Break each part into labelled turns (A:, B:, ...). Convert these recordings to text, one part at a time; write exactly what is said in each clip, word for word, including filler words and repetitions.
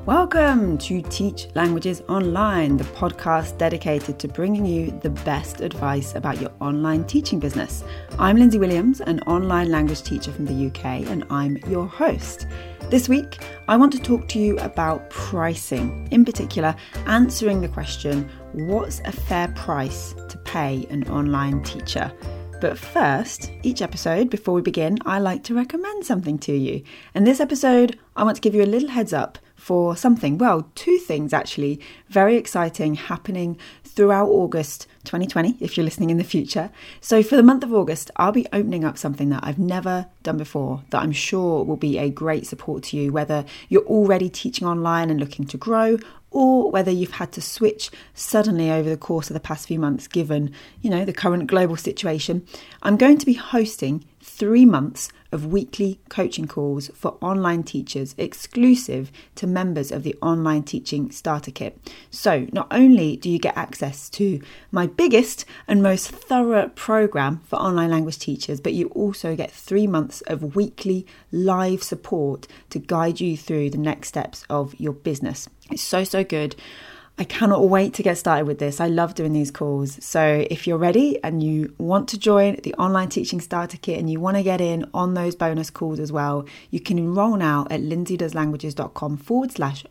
A: Welcome to Teach Languages Online, the podcast dedicated to bringing you the best advice about your online teaching business. I'm Lindsay Williams, an online language teacher from the U K, and I'm your host. This week, I want to talk to you about pricing, in particular, answering the question, what's a fair price to pay an online teacher? But first, each episode, before we begin, I like to recommend something to you. And this episode, I want to give you a little heads up for something, well, two things actually, very exciting happening throughout August twenty twenty, if you're listening in the future. So for the month of August, I'll be opening up something that I've never done before that I'm sure will be a great support to you, whether you're already teaching online and looking to grow, or whether you've had to switch suddenly over the course of the past few months, given, you know, the current global situation. I'm going to be hosting three months of weekly coaching calls for online teachers exclusive to members of the Online Teaching Starter Kit. So not only do you get access to my biggest and most thorough program for online language teachers, but you also get three months of weekly live support to guide you through the next steps of your business. It's so, so good. I cannot wait to get started with this. I love doing these calls. So if you're ready and you want to join the Online Teaching Starter Kit and you want to get in on those bonus calls as well, you can enroll now at lindsaydoeslanguages.com forward slash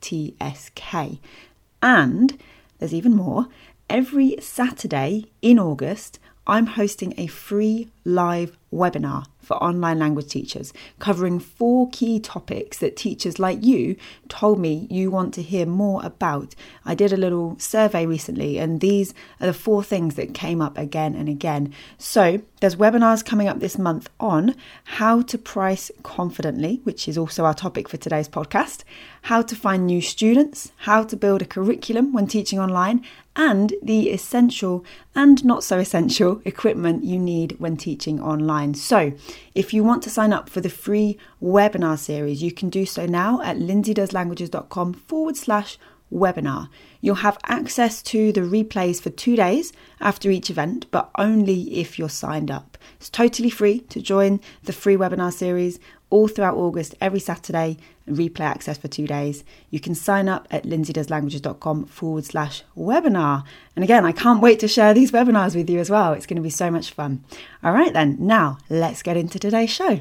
A: OTSK. And there's even more. Every Saturday in August, I'm hosting a free live webinar for online language teachers, covering four key topics that teachers like you told me you want to hear more about. I did a little survey recently, and these are the four things that came up again and again. So there's webinars coming up this month on how to price confidently, which is also our topic for today's podcast, how to find new students, how to build a curriculum when teaching online, and the essential and not so essential equipment you need when teaching online. So if you want to sign up for the free webinar series, you can do so now at lindsaydoeslanguages.com forward slash webinar. You'll have access to the replays for two days after each event, but only if you're signed up. It's totally free to join the free webinar series all throughout August, every Saturday, and replay access for two days. You can sign up at lindsaydoeslanguages.com forward slash webinar. And again, I can't wait to share these webinars with you as well. It's going to be so much fun. All right then, now let's get into today's show.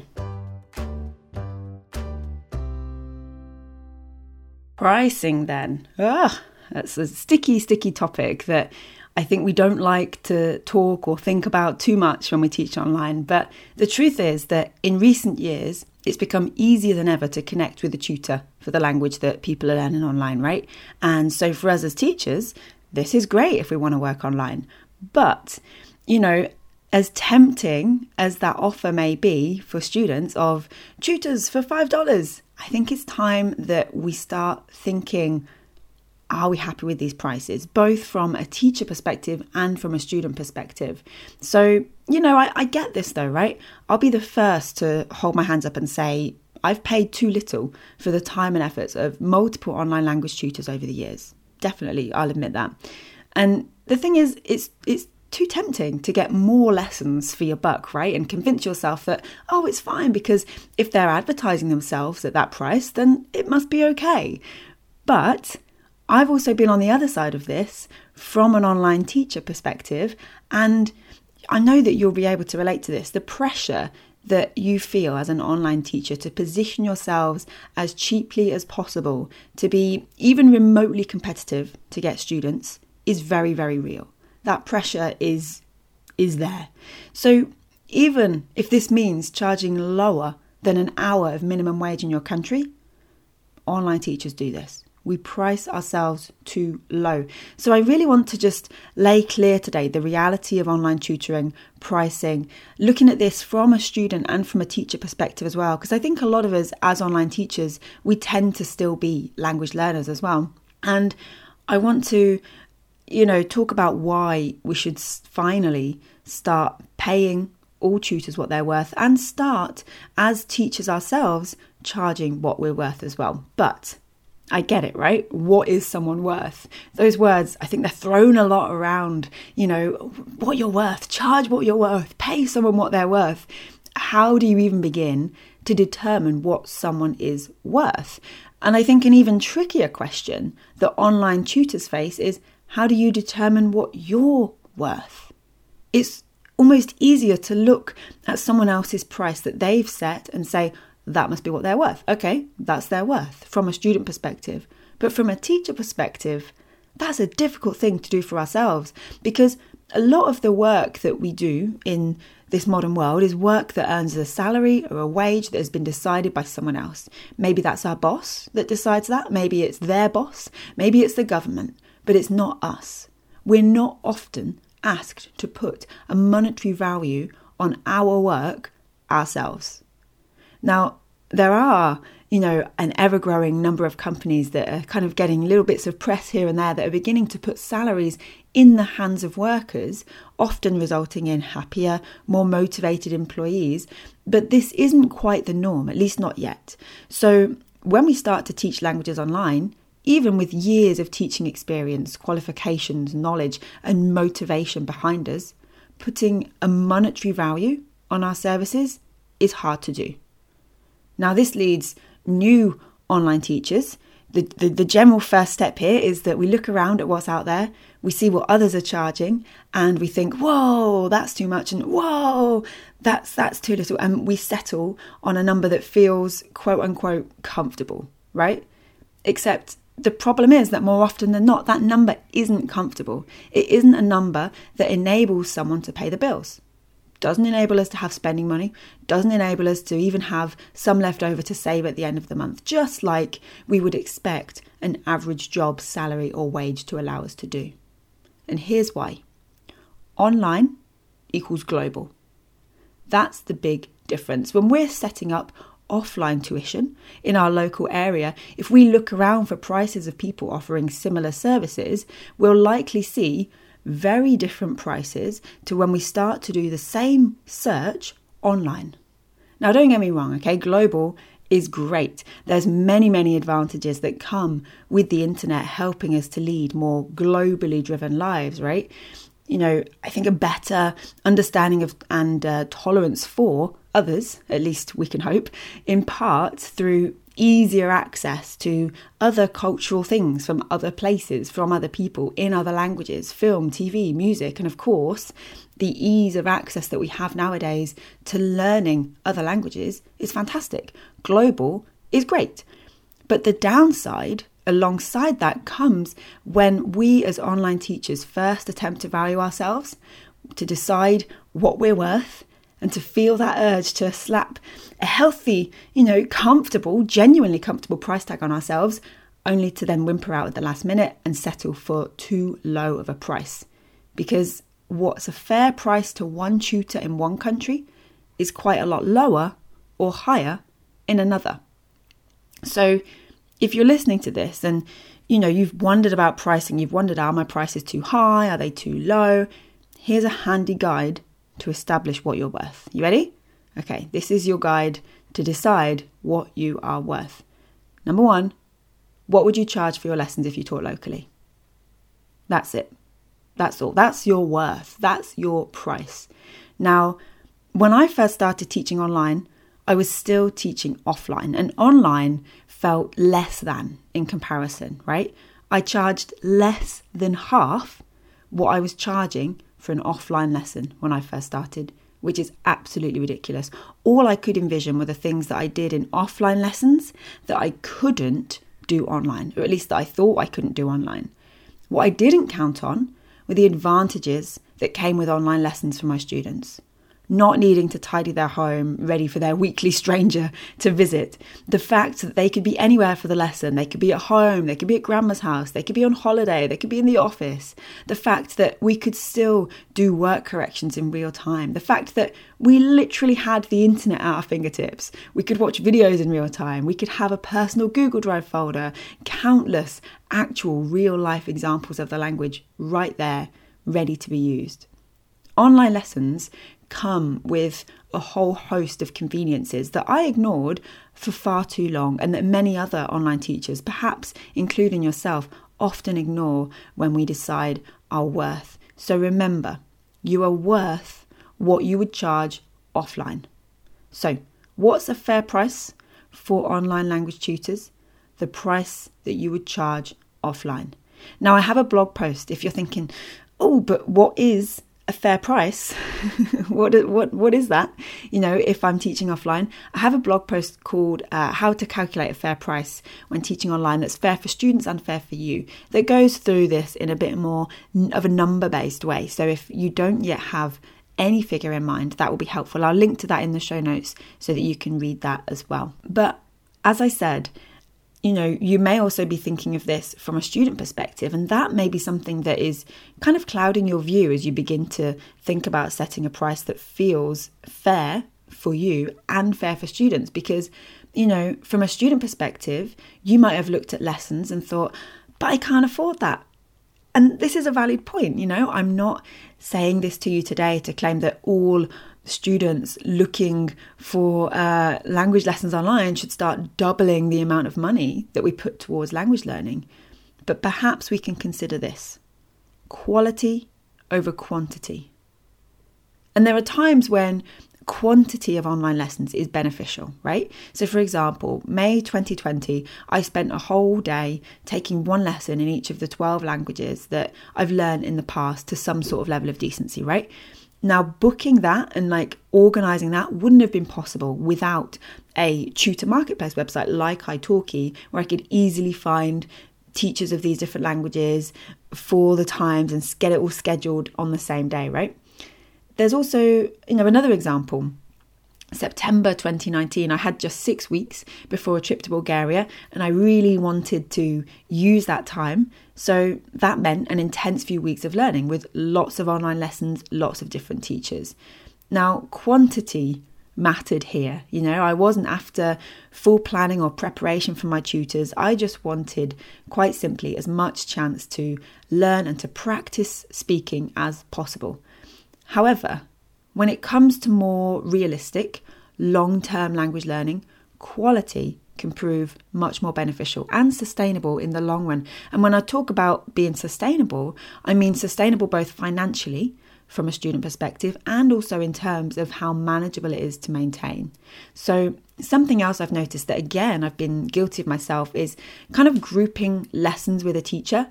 A: Pricing then. Ugh, that's a sticky, sticky topic that I think we don't like to talk or think about too much when we teach online. But the truth is that in recent years, it's become easier than ever to connect with a tutor for the language that people are learning online, right? And so for us as teachers, this is great if we want to work online. But, you know, as tempting as that offer may be for students of tutors for five dollars, I think it's time that we start thinking, are we happy with these prices, both from a teacher perspective and from a student perspective? So, you know, I, I get this though, right? I'll be the first to hold my hands up and say, I've paid too little for the time and efforts of multiple online language tutors over the years. Definitely, I'll admit that. And the thing is, it's it's too tempting to get more lessons for your buck, right? And convince yourself that, oh, it's fine because if they're advertising themselves at that price, then it must be okay. But I've also been on the other side of this from an online teacher perspective, and I know that you'll be able to relate to this. The pressure that you feel as an online teacher to position yourselves as cheaply as possible, to be even remotely competitive to get students, is very, very real. That pressure is is there. So even if this means charging lower than an hour of minimum wage in your country, online teachers do this. We price ourselves too low. So I really want to just lay clear today the reality of online tutoring, pricing, looking at this from a student and from a teacher perspective as well. Because I think a lot of us as online teachers, we tend to still be language learners as well. And I want to, you know, talk about why we should finally start paying all tutors what they're worth and start as teachers ourselves charging what we're worth as well. But I get it, right? What is someone worth? Those words, I think they're thrown a lot around, you know, what you're worth, charge what you're worth, pay someone what they're worth. How do you even begin to determine what someone is worth? And I think an even trickier question that online tutors face is, how do you determine what you're worth? It's almost easier to look at someone else's price that they've set and say, that must be what they're worth. Okay, that's their worth from a student perspective. But from a teacher perspective, that's a difficult thing to do for ourselves, because a lot of the work that we do in this modern world is work that earns a salary or a wage that has been decided by someone else. Maybe that's our boss that decides that. Maybe it's their boss. Maybe it's the government, but it's not us. We're not often asked to put a monetary value on our work ourselves. Now, there are, you know, an ever-growing number of companies that are kind of getting little bits of press here and there that are beginning to put salaries in the hands of workers, often resulting in happier, more motivated employees. But this isn't quite the norm, at least not yet. So when we start to teach languages online, even with years of teaching experience, qualifications, knowledge, and motivation behind us, putting a monetary value on our services is hard to do. Now, this leads new online teachers. The, the, the general first step here is that we look around at what's out there, we see what others are charging, and we think, whoa, that's too much, and whoa, that's that's too little. And we settle on a number that feels, quote unquote, comfortable, right? Except the problem is that more often than not, that number isn't comfortable. It isn't a number that enables someone to pay the bills. Doesn't enable us to have spending money, doesn't enable us to even have some left over to save at the end of the month, just like we would expect an average job, salary or wage to allow us to do. And here's why. Online equals global. That's the big difference. When we're setting up offline tuition in our local area, if we look around for prices of people offering similar services, we'll likely see very different prices to when we start to do the same search online. Now, don't get me wrong, okay? Global is great. There's many, many advantages that come with the internet helping us to lead more globally driven lives, right? You know, I think a better understanding of and uh, tolerance for others, at least we can hope, in part through easier access to other cultural things from other places, from other people, in other languages, film, T V, music, and of course, the ease of access that we have nowadays to learning other languages is fantastic. Global is great. But the downside alongside that comes when we as online teachers first attempt to value ourselves, to decide what we're worth, and to feel that urge to slap a healthy, you know, comfortable, genuinely comfortable price tag on ourselves, only to then whimper out at the last minute and settle for too low of a price. Because what's a fair price to one tutor in one country is quite a lot lower or higher in another. So if you're listening to this and, you know, you've wondered about pricing, you've wondered, are my prices too high? Are they too low? Here's a handy guide to establish what you're worth. You ready? Okay, this is your guide to decide what you are worth. Number one, what would you charge for your lessons if you taught locally? That's it. That's all. That's your worth. That's your price. Now, when I first started teaching online, I was still teaching offline, and online felt less than in comparison, right? I charged less than half what I was charging for an offline lesson when I first started, which is absolutely ridiculous. All I could envision were the things that I did in offline lessons that I couldn't do online, or at least that I thought I couldn't do online. What I didn't count on were the advantages that came with online lessons for my students. Not needing to tidy their home, ready for their weekly stranger to visit. The fact that they could be anywhere for the lesson. They could be at home, they could be at grandma's house, they could be on holiday, they could be in the office. The fact that we could still do work corrections in real time. The fact that we literally had the internet at our fingertips. We could watch videos in real time. We could have a personal Google Drive folder. Countless actual real life examples of the language right there, ready to be used. Online lessons come with a whole host of conveniences that I ignored for far too long, and that many other online teachers, perhaps including yourself, often ignore when we decide our worth. So remember, you are worth what you would charge offline. So What's a fair price for online language tutors? The price that you would charge offline. Now, I have a blog post if you're thinking, oh, but what is a fair price? what, what, what is that? You know, if I'm teaching offline, I have a blog post called uh, How to Calculate a Fair Price When Teaching Online that's fair for students and fair for you, that goes through this in a bit more of a number-based way. So if you don't yet have any figure in mind, that will be helpful. I'll link to that in the show notes so that you can read that as well. But as I said, you know, you may also be thinking of this from a student perspective, and that may be something that is kind of clouding your view as you begin to think about setting a price that feels fair for you and fair for students. Because, you know, from a student perspective, you might have looked at lessons and thought, but I can't afford that. And this is a valid point. You know, I'm not saying this to you today to claim that all students looking for uh, language lessons online should start doubling the amount of money that we put towards language learning. But perhaps we can consider this: quality over quantity. And there are times when quantity of online lessons is beneficial, right? So for example, May twenty twenty, I spent a whole day taking one lesson in each of the twelve languages that I've learned in the past to some sort of level of decency, right? Now, booking that and like organising that wouldn't have been possible without a tutor marketplace website like italki, where I could easily find teachers of these different languages for the times and get it all scheduled on the same day, right? There's also, you know, another example. September twenty nineteen, I had just six weeks before a trip to Bulgaria, and I really wanted to use that time. So that meant an intense few weeks of learning with lots of online lessons, lots of different teachers. Now, quantity mattered here. You know, I wasn't after full planning or preparation for my tutors. I just wanted, quite simply, as much chance to learn and to practice speaking as possible. However, when it comes to more realistic, long-term language learning, quality can prove much more beneficial and sustainable in the long run. And when I talk about being sustainable, I mean sustainable both financially from a student perspective and also in terms of how manageable it is to maintain. So something else I've noticed that, again, I've been guilty of myself is kind of grouping lessons with a teacher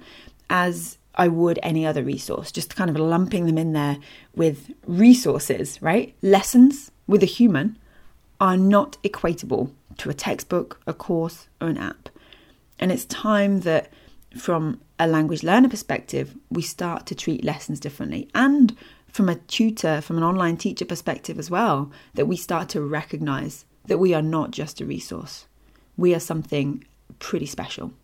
A: as I would any other resource, just kind of lumping them in there with resources, right? Lessons with a human are not equatable to a textbook, a course, or an app. And it's time that from a language learner perspective, we start to treat lessons differently. And from a tutor, from an online teacher perspective as well, that we start to recognize that we are not just a resource. We are something pretty special.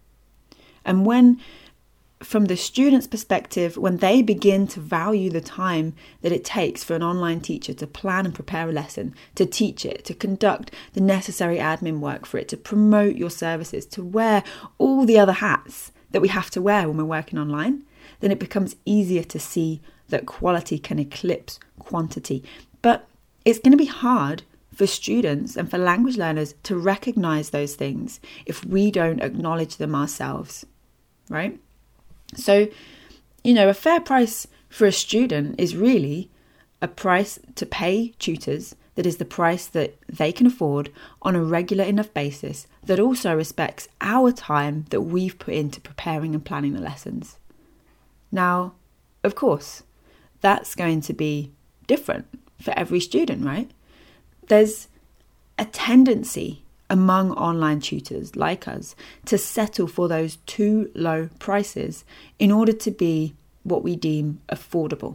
A: And when from the student's perspective, when they begin to value the time that it takes for an online teacher to plan and prepare a lesson, to teach it, to conduct the necessary admin work for it, to promote your services, to wear all the other hats that we have to wear when we're working online, then it becomes easier to see that quality can eclipse quantity. But it's going to be hard for students and for language learners to recognize those things if we don't acknowledge them ourselves, right? So, you know, a fair price for a student is really a price to pay tutors that is the price that they can afford on a regular enough basis that also respects our time that we've put into preparing and planning the lessons. Now, of course, that's going to be different for every student, right? There's a tendency among online tutors like us to settle for those too low prices in order to be what we deem affordable.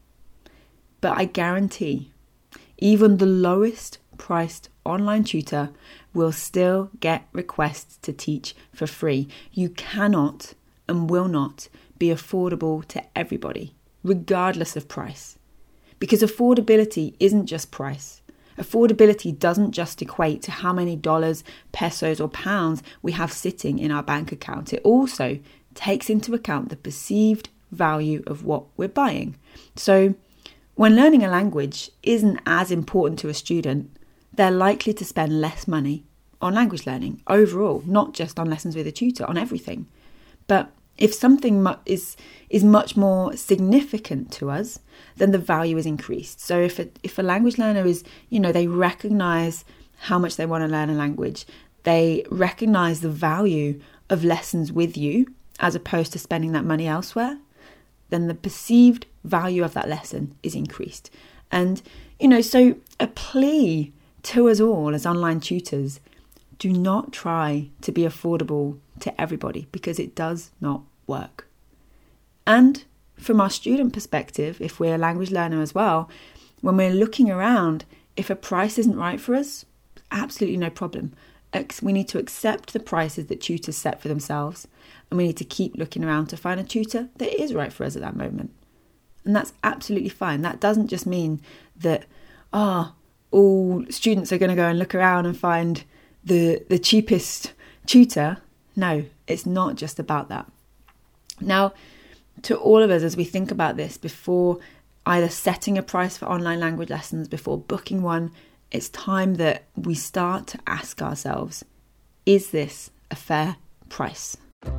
A: But I guarantee even the lowest priced online tutor will still get requests to teach for free. You cannot and will not be affordable to everybody, regardless of price. Because affordability isn't just price. Affordability doesn't just equate to how many dollars, pesos, or pounds we have sitting in our bank account. It also takes into account the perceived value of what we're buying. So when learning a language isn't as important to a student, they're likely to spend less money on language learning overall, not just on lessons with a tutor, on everything. But if something mu- is is much more significant to us, then the value is increased. So if a, if a language learner is, you know, they recognize how much they want to learn a language, they recognize the value of lessons with you as opposed to spending that money elsewhere, then the perceived value of that lesson is increased. And, you know, so a plea to us all as online tutors, do not try to be affordable to everybody, because it does not work. And from our student perspective, if we're a language learner as well, when we're looking around, if a price isn't right for us, absolutely no problem. We need to accept the prices that tutors set for themselves, and we need to keep looking around to find a tutor that is right for us at that moment. And that's absolutely fine. That doesn't just mean that, ah, oh, all students are going to go and look around and find the, the cheapest tutor. No, it's not just about that. Now, to all of us, as we think about this, before either setting a price for online language lessons, before booking one, it's time that we start to ask ourselves, is this a fair price?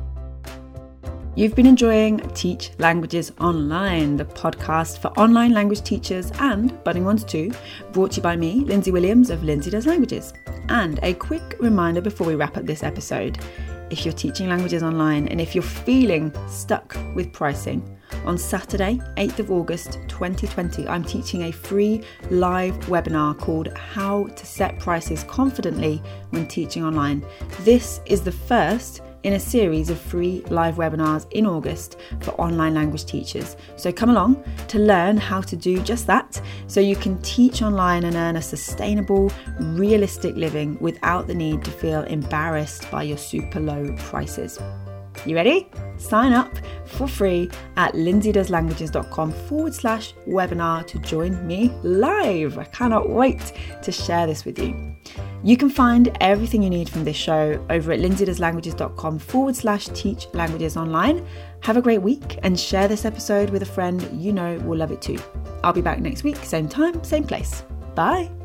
A: You've been enjoying Teach Languages Online, the podcast for online language teachers and budding ones too, brought to you by me, Lindsay Williams of Lindsay Does Languages. And a quick reminder before we wrap up this episode, if you're teaching languages online and if you're feeling stuck with pricing, on Saturday, eighth of August twenty twenty, I'm teaching a free live webinar called How to Set Prices Confidently When Teaching Online. This is the first in a series of free live webinars in August for online language teachers. So come along to learn how to do just that, so you can teach online and earn a sustainable, realistic living without the need to feel embarrassed by your super low prices. You ready? Sign up for free at lindsaydoeslanguages.com forward slash webinar to join me live. I cannot wait to share this with you. You can find everything you need from this show over at lindsaydoeslanguages.com forward slash teach languages online. Have a great week and share this episode with a friend you know will love it too. I'll be back next week, same time, same place. Bye.